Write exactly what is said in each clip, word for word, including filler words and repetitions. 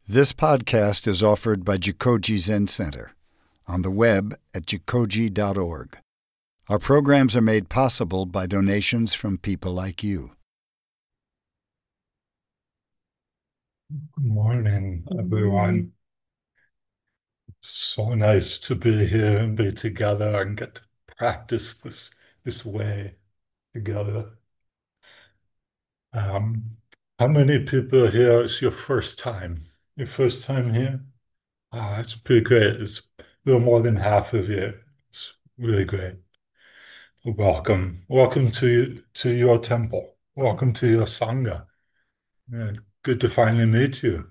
This podcast is offered by Jikoji Zen Center on the web at jikoji dot org. Our programs are made possible by donations from people like you. Good morning, everyone. So nice to be here and be together and get to practice this this way together. Um, how many people here is your first time? Your first time here? Ah, that's pretty great. It's a little more than half of you. It's really great. Welcome. Welcome to to your temple. Welcome to your Sangha. Yeah, good to finally meet you.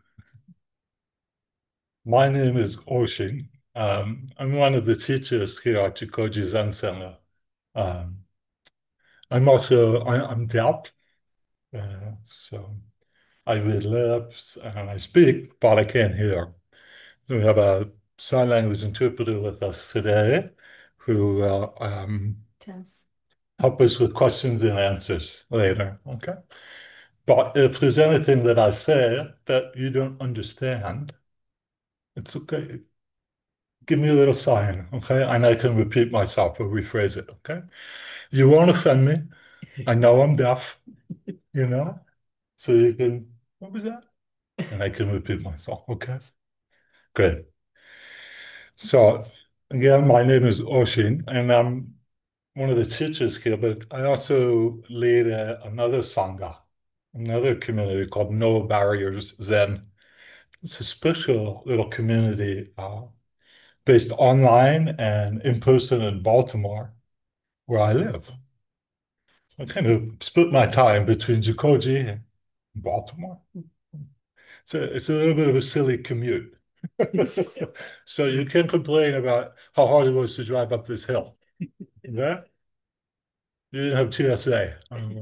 My name is Oshin. Um, I'm one of the teachers here at Jikoji Zen Center. Um, I'm also, I, I'm deaf, uh, so I read lips and I speak, but I can't hear. So we have a sign language interpreter with us today who will um, Test. help us with questions and answers later, okay? But if there's anything that I say that you don't understand, it's okay. Give me a little sign, okay? And I can repeat myself or rephrase it, okay? You won't offend me. I know I'm deaf, you know? So you can, what was that? And I can repeat myself, okay? Great. So again, my name is Oshin, and I'm one of the teachers here, but I also lead a, another Sangha, another community called No Barriers Zen. It's a special little community uh, based online and in person in Baltimore, where I live. I kind of split my time between Jikoji and Baltimore. So it's a little bit of a silly commute. So you can complain about how hard it was to drive up this hill. Yeah? You didn't have T S A.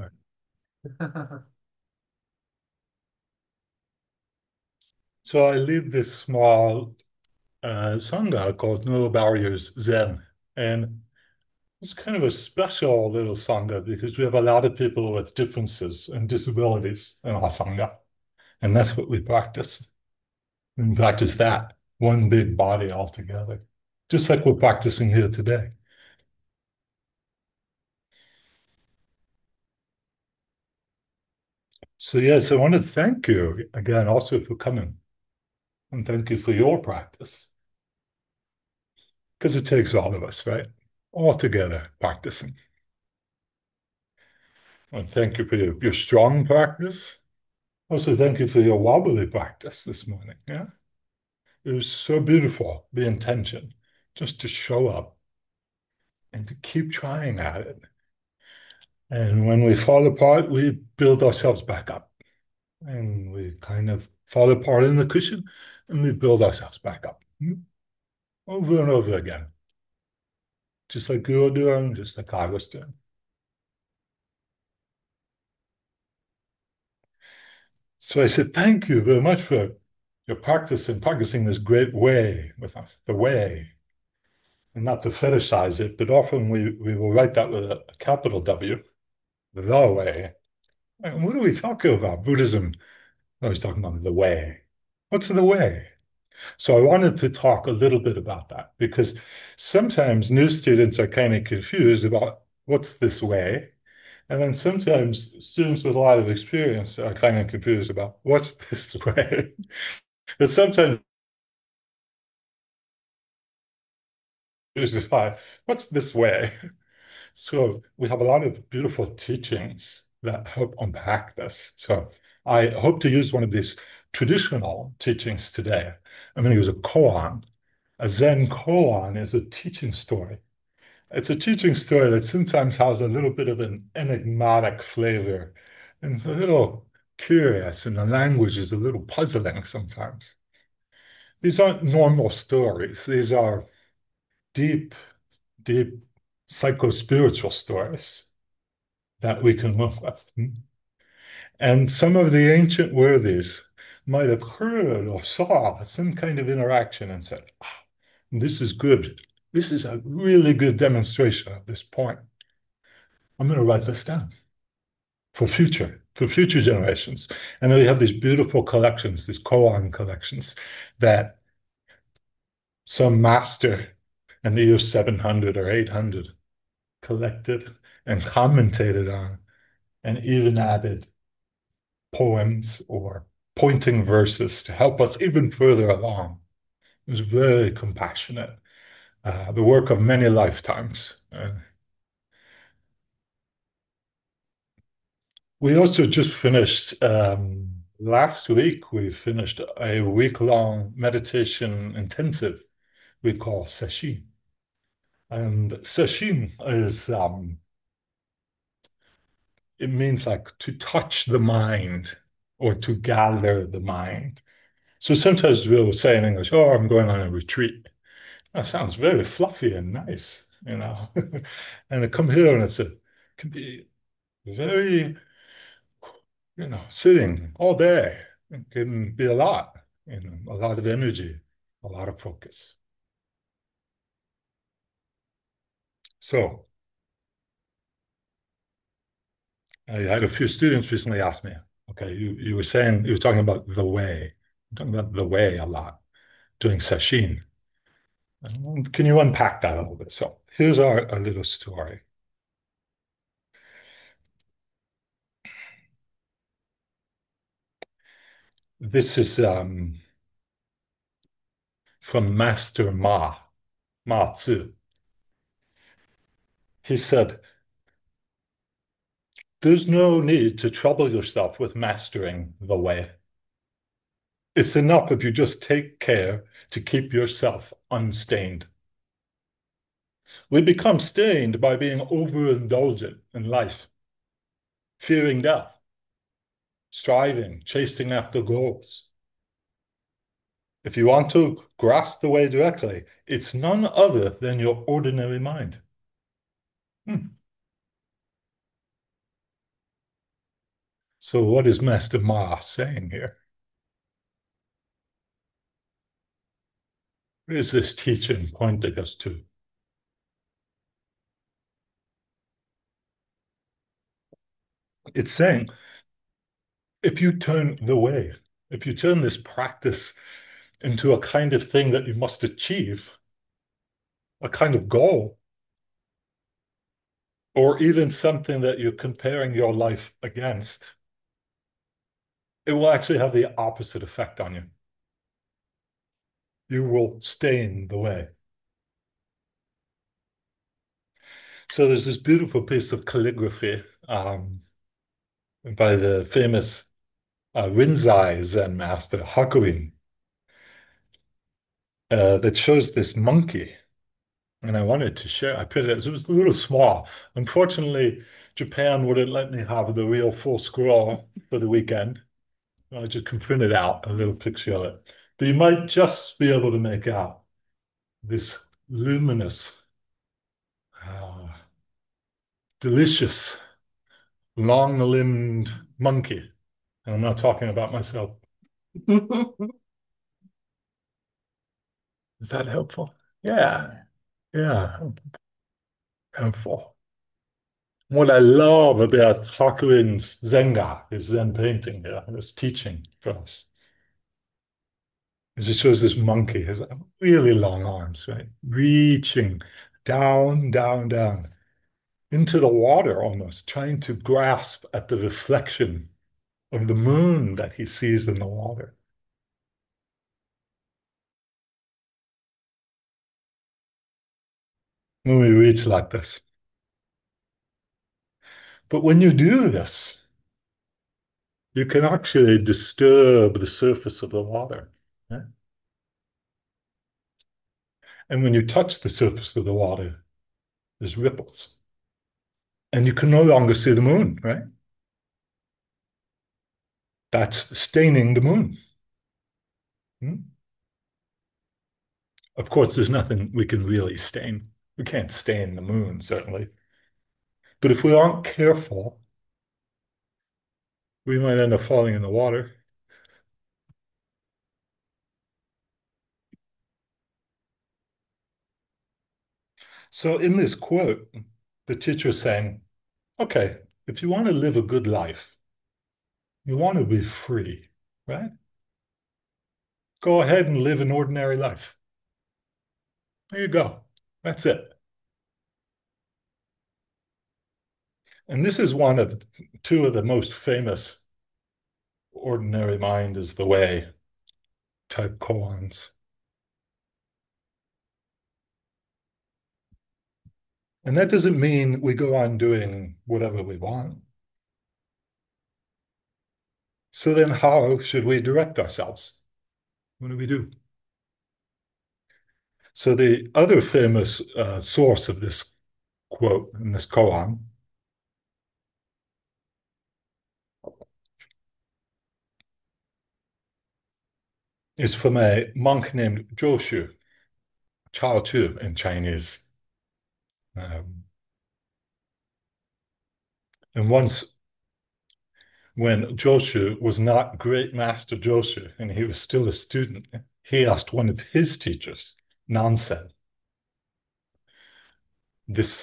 So I lead this small uh, sangha called No Barriers Zen. And it's kind of a special little sangha because we have a lot of people with differences and disabilities in our sangha. And that's what we practice. We practice that, one big body altogether, just like we're practicing here today. So yes, I want to thank you again also for coming. And thank you for your practice. Because it takes all of us, right? All together practicing. And thank you for your, your strong practice. Also, thank you for your wobbly practice this morning. Yeah. It was so beautiful, the intention, just to show up and to keep trying at it. And when we fall apart, we build ourselves back up. And we kind of fall apart in the cushion and we build ourselves back up. Over and over again. Just like you were doing, just like I was doing. So I said, thank you very much for your practice and practicing this great way with us, the way. And not to fetishize it, but often we, we will write that with a capital W, the way. And what are we talking about? Buddhism, I was talking about the way. What's the way? So I wanted to talk a little bit about that because sometimes new students are kind of confused about what's this way. And then sometimes students with a lot of experience are kind of confused about what's this way. And sometimes what's this way? So we have a lot of beautiful teachings that help unpack this. So I hope to use one of these traditional teachings today. I'm going to use a koan. A Zen koan is a teaching story. It's a teaching story that sometimes has a little bit of an enigmatic flavor and a little curious, and the language is a little puzzling sometimes. These aren't normal stories. These are deep, deep psycho-spiritual stories that we can work with. And some of the ancient worthies might have heard or saw some kind of interaction and said, ah, this is good. This is a really good demonstration of this point. I'm going to write this down for future. for future generations. And then we have these beautiful collections, these koan collections that some master in the year seven hundred or eight hundred collected and commentated on, and even added poems or pointing verses to help us even further along. It was very compassionate, uh, the work of many lifetimes. Uh, we also just finished, um, last week, we finished a week-long meditation intensive we call sesshin. And sesshin is, um, it means like to touch the mind or to gather the mind. So sometimes we'll say in English, oh, I'm going on a retreat. That sounds very fluffy and nice, you know. And I come here and it's a can be very, you know, sitting all day. It can be a lot, you know, a lot of energy, a lot of focus. So I had a few students recently ask me, okay, you, you were saying, you were talking about the way, you're talking about the way a lot, doing sesshin. Can you unpack that a little bit? So here's our, a little story. This is um, from Master Ma, Ma Tzu. He said, there's no need to trouble yourself with mastering the way. It's enough if you just take care to keep yourself unstained. We become stained by being overindulgent in life, fearing death, striving, chasing after goals. If you want to grasp the way directly, it's none other than your ordinary mind. Hmm. So what is Master Ma saying here? Where is this teaching pointing us to? It's saying, if you turn the way, if you turn this practice into a kind of thing that you must achieve, a kind of goal, or even something that you're comparing your life against, it will actually have the opposite effect on you. You will stay in the way. So there's this beautiful piece of calligraphy um, by the famous uh, Rinzai Zen master, Hakuin, uh, that shows this monkey. And I wanted to share. I put it, it was a little small. Unfortunately, Japan wouldn't let me have the real full scroll for the weekend. I just can print it out, a little picture of it. But you might just be able to make out this luminous, uh, delicious, long-limbed monkey. And I'm not talking about myself. Is that helpful? Yeah. Yeah, helpful. What I love about Hakuin's Zenga, his Zen painting here, his teaching for us, is it shows this monkey has really long arms, right? Reaching down, down, down into the water almost, trying to grasp at the reflection of the moon that he sees in the water. When we reach like this. But when you do this, you can actually disturb the surface of the water. Right? And when you touch the surface of the water, there's ripples. And you can no longer see the moon, right? That's staining the moon. Hmm? Of course, there's nothing we can really stain. We can't stain the moon, certainly. But if we aren't careful, we might end up falling in the water. So in this quote, the teacher is saying, okay, if you want to live a good life, You want to be free, right? Go ahead and live an ordinary life. There you go. That's it. And this is one of two of the most famous ordinary mind is the way type koans. And that doesn't mean we go on doing whatever we want. So then how should we direct ourselves? What do we do? So the other famous uh, source of this quote in this koan is from a monk named Joshu, Chao Chu in Chinese. Um, and once when Joshu was not great master Joshu and he was still a student, he asked one of his teachers, Nansen, this.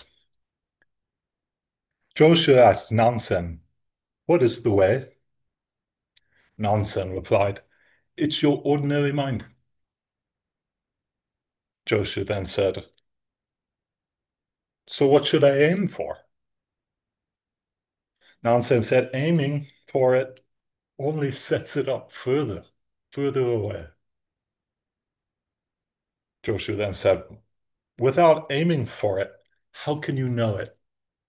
Joshu asked Nansen, "What is the way?" Nansen replied, "It's your ordinary mind." Joshu then said, "So what should I aim for?" Nansen said, "Aiming for it only sets it up further, further away." Joshu then said, "Without aiming for it, how can you know it?"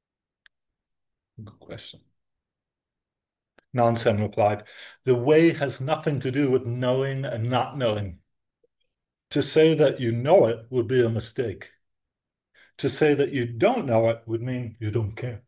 Good question. Nansen replied, "The way has nothing to do with knowing and not knowing. To say that you know it would be a mistake. To say that you don't know it would mean you don't care.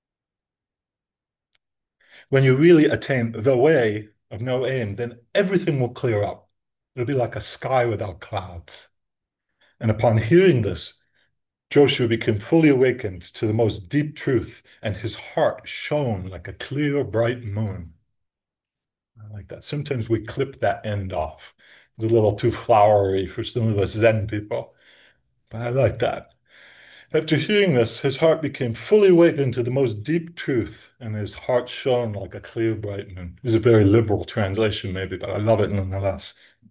When you really attain the way of no aim, then everything will clear up. It'll be like a sky without clouds." And upon hearing this, Joshua became fully awakened to the most deep truth, and his heart shone like a clear, bright moon. I like that. Sometimes we clip that end off. It's a little too flowery for some of us Zen people, but I like that. After hearing this, his heart became fully awakened to the most deep truth, and his heart shone like a clear, bright moon. This is a very liberal translation, maybe, but I love it nonetheless.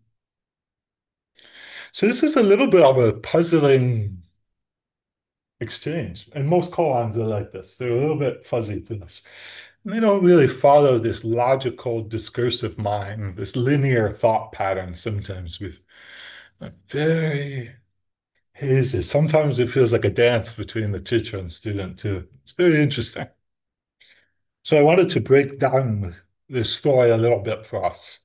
So this is a little bit of a puzzling exchange. And most koans are like this. They're a little bit fuzzy to us. And they don't really follow this logical discursive mind, this linear thought pattern sometimes with very hazy. Sometimes it feels like a dance between the teacher and student too. It's very interesting. So I wanted to break down this story a little bit for us.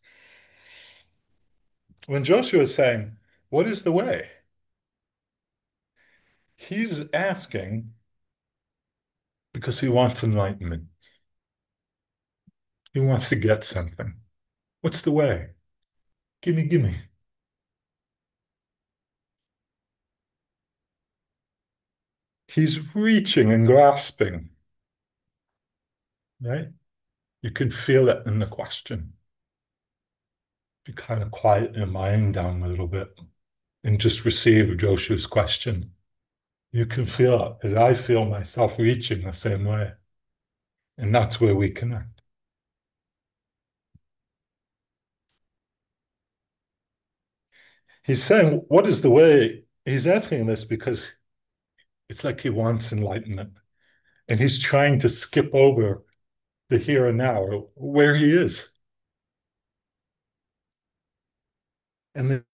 When Joshua is saying, "What is the way?" He's asking because he wants enlightenment. He wants to get something. What's the way? Gimme, gimme. He's reaching and grasping, right? You can feel it in the question. You kind of quiet your mind down a little bit and just receive Joshua's question. You can feel it as I feel myself reaching the same way. And that's where we connect. He's saying, "What is the way?" He's asking this because it's like he wants enlightenment. And he's trying to skip over the here and now, or where he is. And then,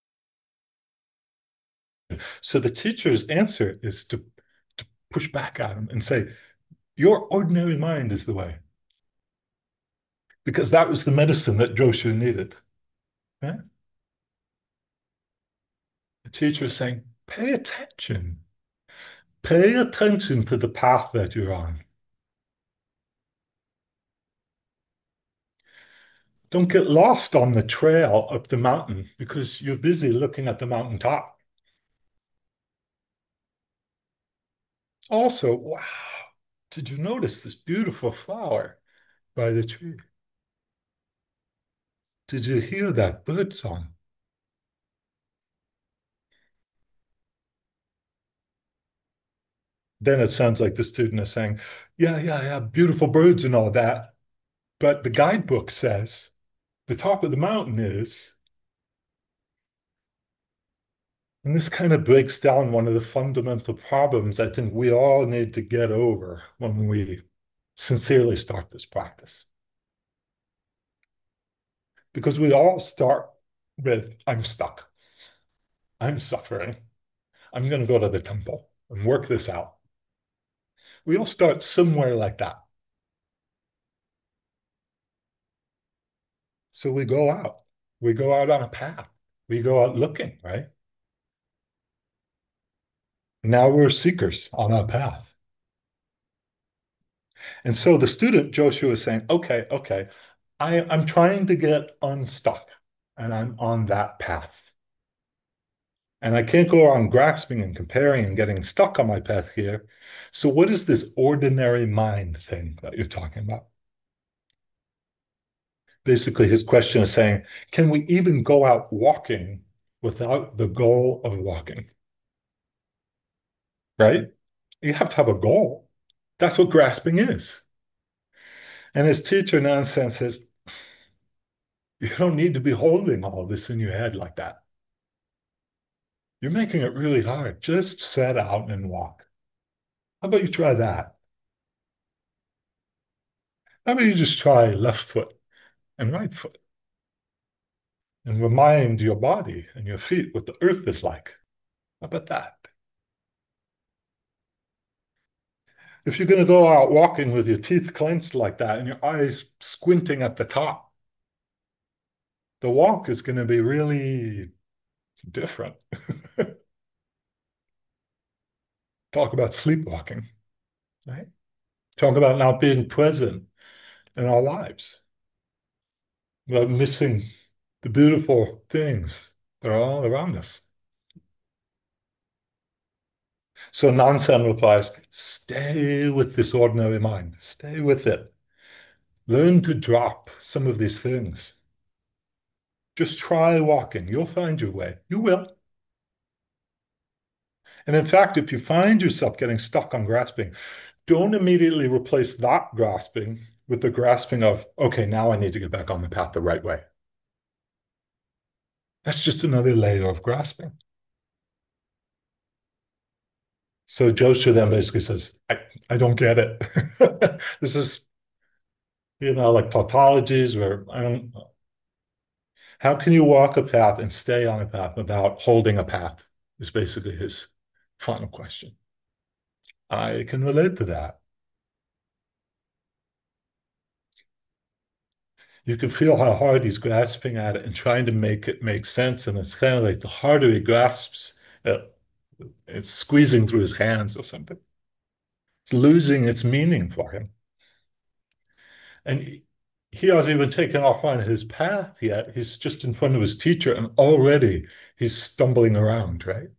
so the teacher's answer is to, to push back at him and say, "Your ordinary mind is the way." Because that was the medicine that Joshua needed. Right? The teacher is saying, pay attention. Pay attention to the path that you're on. Don't get lost on the trail up the mountain because you're busy looking at the mountaintop. Also, wow, did you notice this beautiful flower by the tree? Did you hear that bird song? Then it sounds like the student is saying, "Yeah, yeah, yeah, beautiful birds and all that. But the guidebook says the top of the mountain is, and this kind of breaks down one of the fundamental problems I think we all need to get over when we sincerely start this practice. Because we all start with, I'm stuck. I'm suffering. I'm going to go to the temple and work this out. We all start somewhere like that. So we go out. We go out on a path. We go out looking, right? Now we're seekers on our path. And so the student, Joshua, is saying, okay, okay, I, I'm trying to get unstuck and I'm on that path. And I can't go around grasping and comparing and getting stuck on my path here. So what is this ordinary mind thing that you're talking about? Basically, his question is saying, can we even go out walking without the goal of walking? Right? You have to have a goal. That's what grasping is. And his teacher, Nansen, says, you don't need to be holding all this in your head like that. You're making it really hard. Just set out and walk. How about you try that? How about you just try left foot and right foot and remind your body and your feet what the earth is like? How about that? If you're going to go out walking with your teeth clenched like that and your eyes squinting at the top, the walk is going to be really different. Talk about sleepwalking, right? Talk about not being present in our lives, about missing the beautiful things that are all around us. So Nansen replies, stay with this ordinary mind. Stay with it. Learn to drop some of these things. Just try walking. You'll find your way. You will. And in fact, if you find yourself getting stuck on grasping, don't immediately replace that grasping with the grasping of, okay, now I need to get back on the path the right way. That's just another layer of grasping. So Joshua then basically says, I, I don't get it. This is, you know, like tautologies where I don't, how can you walk a path and stay on a path without holding a path is basically his final question. I can relate to that. You can feel how hard he's grasping at it and trying to make it make sense. And it's kind of like the harder he grasps, it, it's squeezing through his hands or something. It's losing its meaning for him. And he, he hasn't even taken off on his path yet. He's just in front of his teacher and already he's stumbling around, right?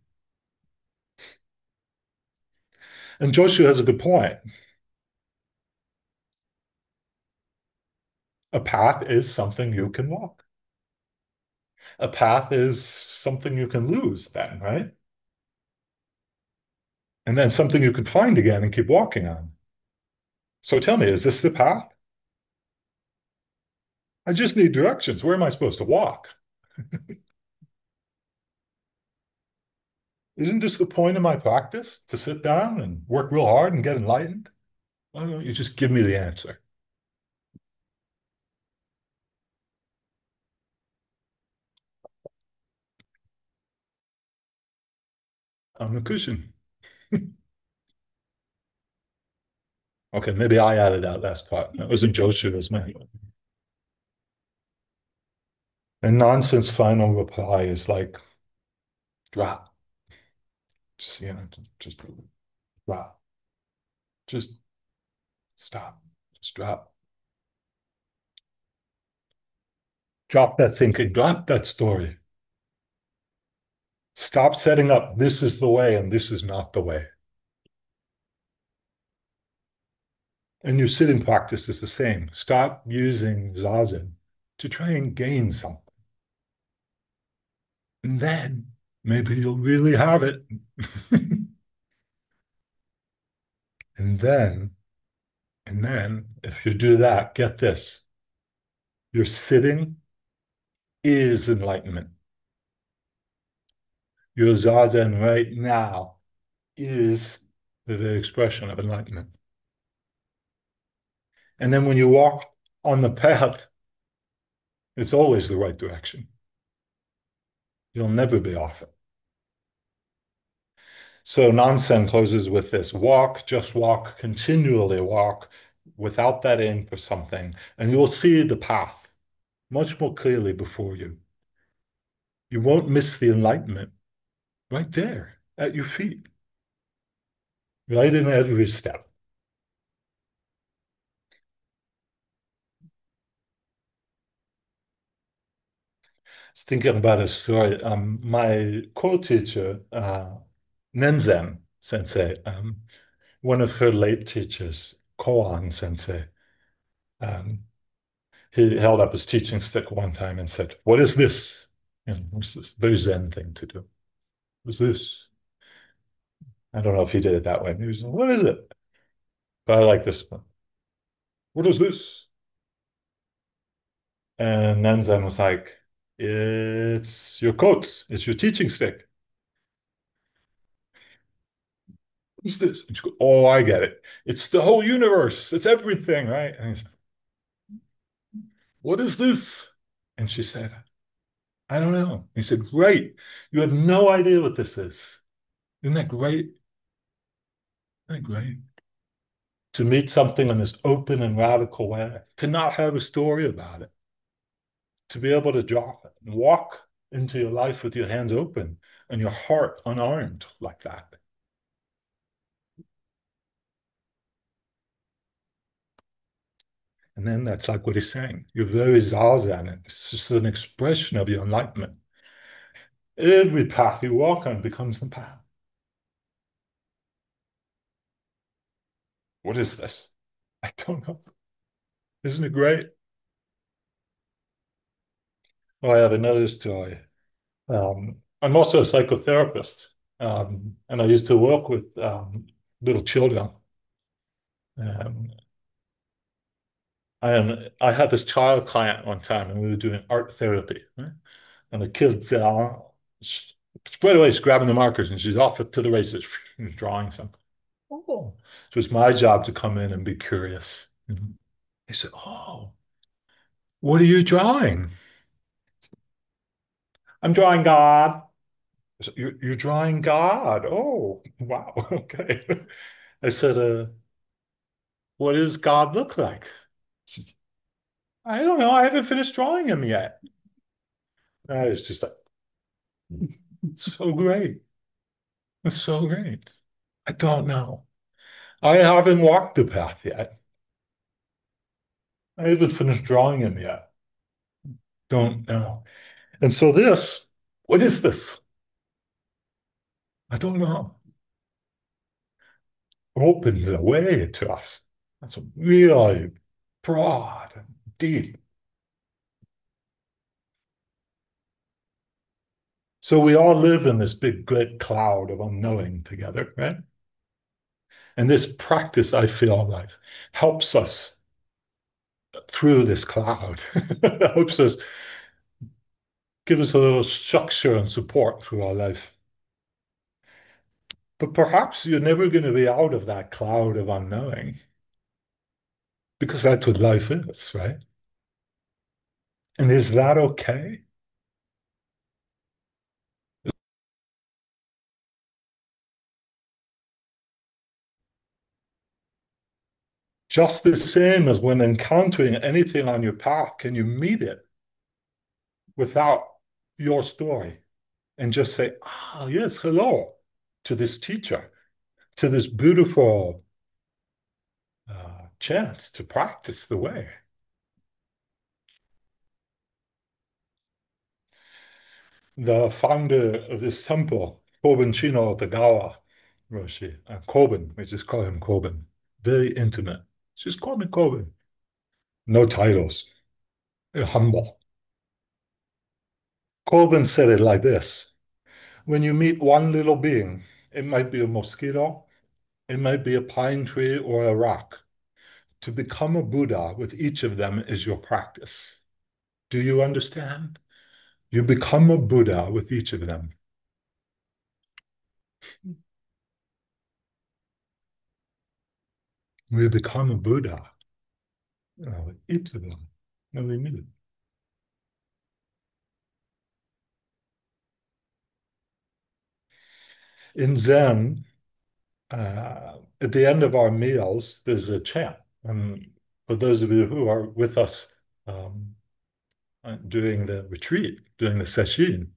And Joshua has a good point. A path is something you can walk. A path is something you can lose then, right? And then something you can find again and keep walking on. So tell me, is this the path? I just need directions. Where am I supposed to walk? Isn't this the point of my practice? To sit down and work real hard and get enlightened? Why don't you just give me the answer? On the cushion. Okay, maybe I added that last part. That wasn't Joshua's man. And Nonsense final reply is like, drop. Just, you know, just drop. Just stop. Just drop. Drop that thinking. Drop that story. Stop setting up, this is the way and this is not the way. And your sitting practice is the same. Stop using zazen to try and gain something. And then maybe you'll really have it. And then, and then if you do that, get this, Your sitting is enlightenment. Your zazen right now is the very expression of enlightenment. And then when you walk on the path, it's always the right direction. You'll never be off it. So Nansen closes with this: walk, just walk, continually walk without that aim for something, and you'll see the path much more clearly before you. You won't miss the enlightenment right there at your feet, right in every step. I was thinking about a story. Um, my co-teacher, uh, Nenzan Sensei, um, one of her late teachers, Koan Sensei, um, he held up his teaching stick one time and said, "What is this?" You know, what's this very Zen thing to do. What's this? I don't know if he did it that way. He was, "What is it?" But I like this one. "What is this?" And Nenzan was like, "It's your coat. It's your teaching stick." "What's this?" And she goes, "Oh, I get it. It's the whole universe. It's everything, right?" And he's, "What is this?" And she said, "I don't know." He said, "Great. You have no idea what this is. Isn't that great? Isn't that great? To meet something in this open and radical way, to not have a story about it, to be able to drop it and walk into your life with your hands open and your heart unarmed like that." And then that's like what he's saying. You're very zazen. It's just an expression of your enlightenment. Every path you walk on becomes the path. What is this? I don't know. Isn't it great? Oh, I have another story. Um, I'm also a psychotherapist, um, and I used to work with um, little children. Um, and I had this child client one time, and we were doing art therapy, right? And the kid's uh, straight away she's grabbing the markers and she's off to the races. She's drawing something. Oh, so it's my job to come in and be curious. Mhm. He said, "Oh, what are you drawing?" "I'm drawing God." I said, "You're, you're drawing God? Oh, wow. Okay." I said, uh, "What does God look like?" She said, "I don't know. I haven't finished drawing him yet." I was just like, so great. It's so great. I don't know. I haven't walked the path yet. I haven't finished drawing him yet. Don't know. And so this, what is this? I don't know. Opens a way to us. That's really broad and deep. So we all live in this big, great cloud of unknowing together, right? And this practice, I feel like, helps us through this cloud. Helps us give us a little structure and support through our life. But perhaps you're never going to be out of that cloud of unknowing because that's what life is, right? And is that okay? Just the same as when encountering anything on your path, can you meet it without your story and just say, "Ah, yes, hello," to this teacher, to this beautiful uh, chance to practice the way? The founder of this temple, Kobun Chino Tagawa Roshi, uh, Kobun, we just call him Kobun, very intimate. Just call me Kobun. No titles, humble. Kobun said it like this: when you meet one little being, it might be a mosquito, it might be a pine tree or a rock. To become a Buddha with each of them is your practice. Do you understand? You become a Buddha with each of them. We become a Buddha, you know, with each of them. And we meet. In Zen, uh, at the end of our meals, there's a chant. And for those of you who are with us um, uh, during the retreat, during the sesshin,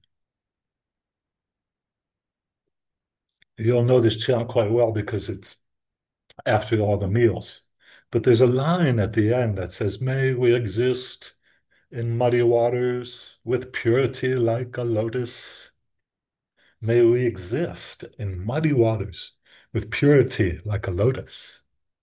you'll know this chant quite well because it's after all the meals. But there's a line at the end that says, "May we exist in muddy waters with purity like a lotus. May we exist in muddy waters with purity like a lotus."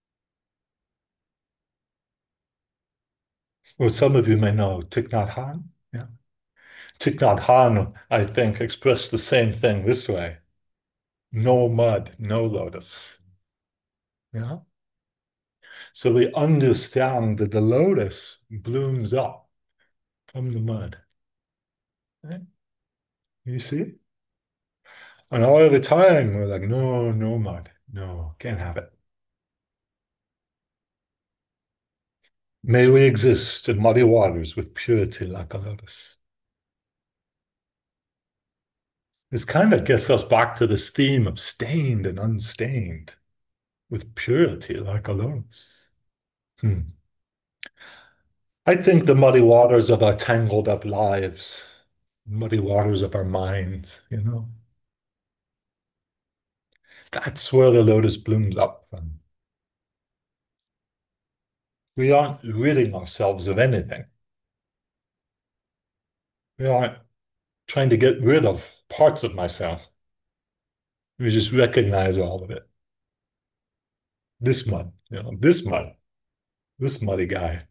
Or some of you may know Thich Nhat Hanh. Yeah. Thich Nhat Hanh, I think, expressed the same thing this way. No mud, no lotus. Yeah. So we understand that the lotus blooms up from the mud. Right? You see? And all the time we're like, no, no mud. No, can't have it. May we exist in muddy waters with purity like a lotus. This kind of gets us back to this theme of stained and unstained with purity like a lotus. Hmm. I think the muddy waters of our tangled up lives, muddy waters of our minds, you know, that's where the lotus blooms up from. We aren't ridding ourselves of anything. We aren't trying to get rid of parts of myself. We just recognize all of it. This mud, you know, this mud, this muddy guy,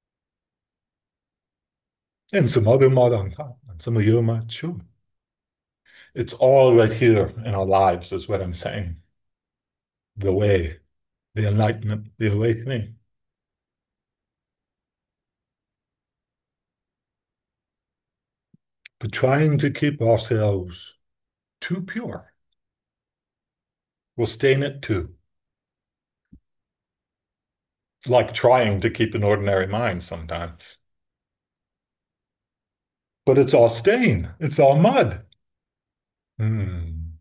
and some other mud on top, and some of your mud, too. It's all right here in our lives, is what I'm saying. The way, the enlightenment, the awakening. But trying to keep ourselves too pure will stain it too. Like trying to keep an ordinary mind sometimes. But it's all stain, it's all mud. Hmm.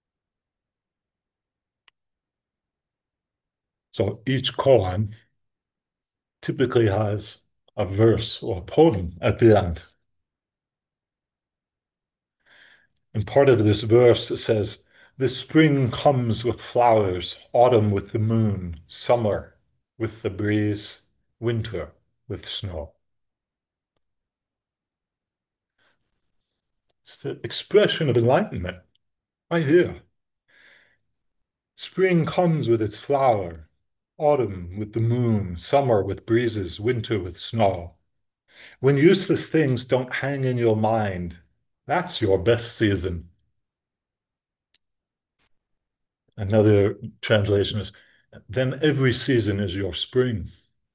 So each koan typically has a verse or a poem at the end. And part of this verse says, "The spring comes with flowers, autumn with the moon, summer with the breeze, winter with snow." It's the expression of enlightenment right here. Spring comes with its flower, autumn with the moon, summer with breezes, winter with snow. When useless things don't hang in your mind, that's your best season. Another translation is, then every season is your spring.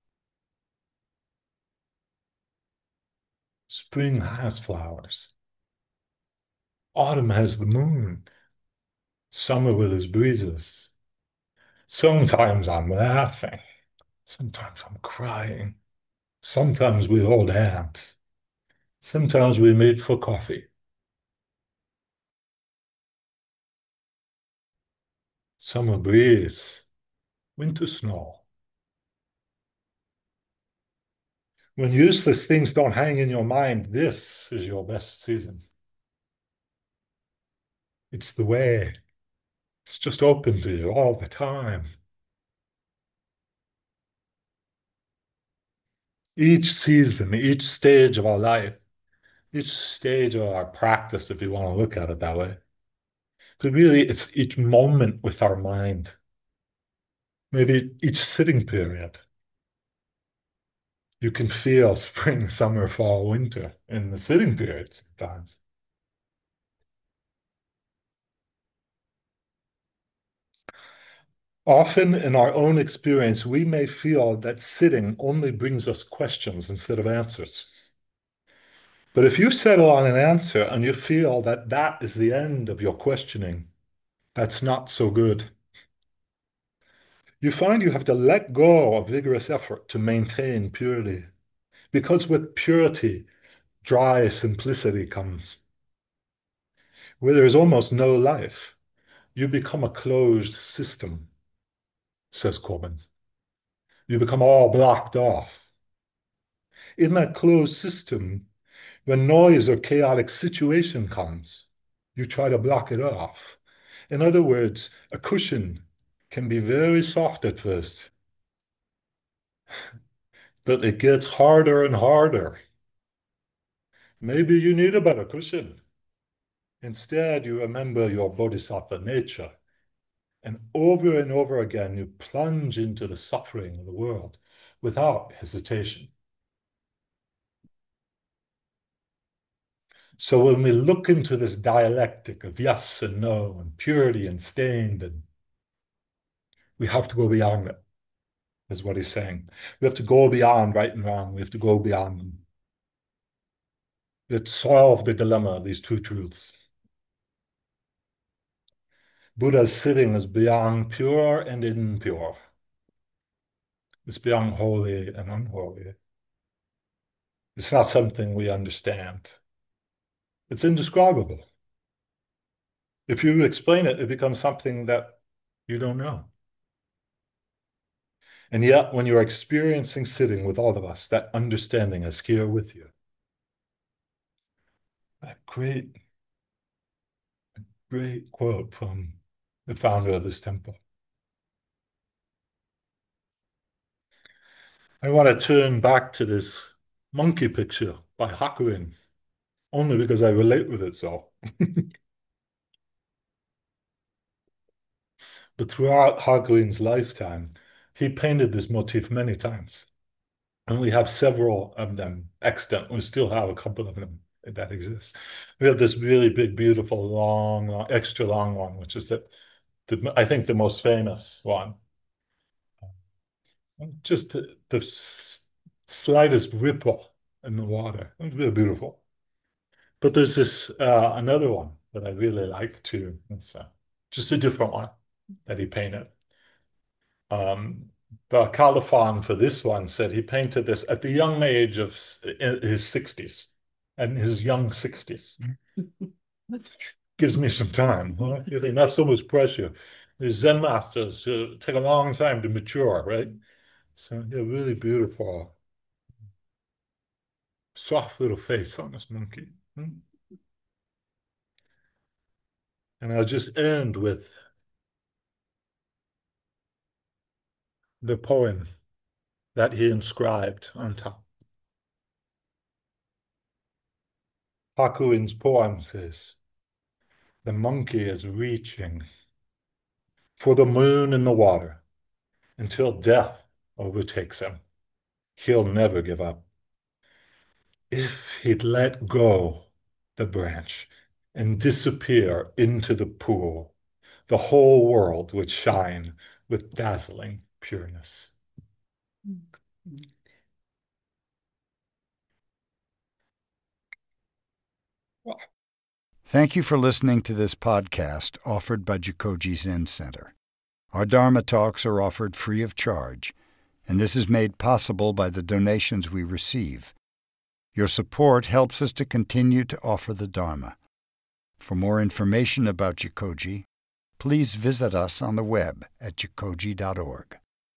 Spring has flowers. Autumn has the moon. Summer with its breezes. Sometimes I'm laughing. Sometimes I'm crying. Sometimes we hold hands. Sometimes we meet for coffee. Summer breeze. Winter snow. When useless things don't hang in your mind, this is your best season. It's the way. It's just open to you all the time. Each season, each stage of our life, each stage of our practice, if you want to look at it that way. But really, it's each moment with our mind. Maybe each sitting period. You can feel spring, summer, fall, winter in the sitting period sometimes. Often in our own experience, we may feel that sitting only brings us questions instead of answers. But if you settle on an answer and you feel that that is the end of your questioning, that's not so good. You find you have to let go of vigorous effort to maintain purity, because with purity, dry simplicity comes. Where there is almost no life, you become a closed system, says Corbin. You become all blocked off. In that closed system, when noise or chaotic situation comes, you try to block it off. In other words, a cushion can be very soft at first, but it gets harder and harder. Maybe you need a better cushion. Instead, you remember your bodhisattva nature, and over and over again, you plunge into the suffering of the world without hesitation. So when we look into this dialectic of yes and no, and purity and stained, and we have to go beyond it, is what he's saying. We have to go beyond right and wrong. We have to go beyond them. We have to solve the dilemma of these two truths. Buddha's sitting is beyond pure and impure. It's beyond holy and unholy. It's not something we understand. It's indescribable. If you explain it, it becomes something that you don't know. And yet, when you're experiencing sitting with all of us, that understanding is here with you. A great, a great quote from the founder of this temple. I want to turn back to this monkey picture by Hakuin, only because I relate with it so. But throughout Hakuin's lifetime, he painted this motif many times. And we have several of them extant. We still have a couple of them that exist. We have this really big, beautiful, long, long extra long one, which is the, the I think the most famous one. Just the, the slightest ripple in the water. It's really beautiful. But there's this uh, another one that I really like too. It's uh, just a different one that he painted. Um, the colophon for this one said he painted this at the young age of his sixties, and his young sixties. Gives me some time, huh? Not so much pressure. The Zen masters uh, take a long time to mature, right? So yeah, really beautiful, soft little face on this monkey. Hmm? And I'll just end with the poem that he inscribed on top. Hakuin's poem says, the monkey is reaching for the moon in the water until death overtakes him. He'll never give up. If he'd let go the branch and disappear into the pool, the whole world would shine with dazzling pureness. Thank you for listening to this podcast offered by Jikoji Zen Center. Our Dharma talks are offered free of charge, and this is made possible by the donations we receive. Your support helps us to continue to offer the Dharma. For more information about Jikoji, please visit us on the web at jikoji dot org.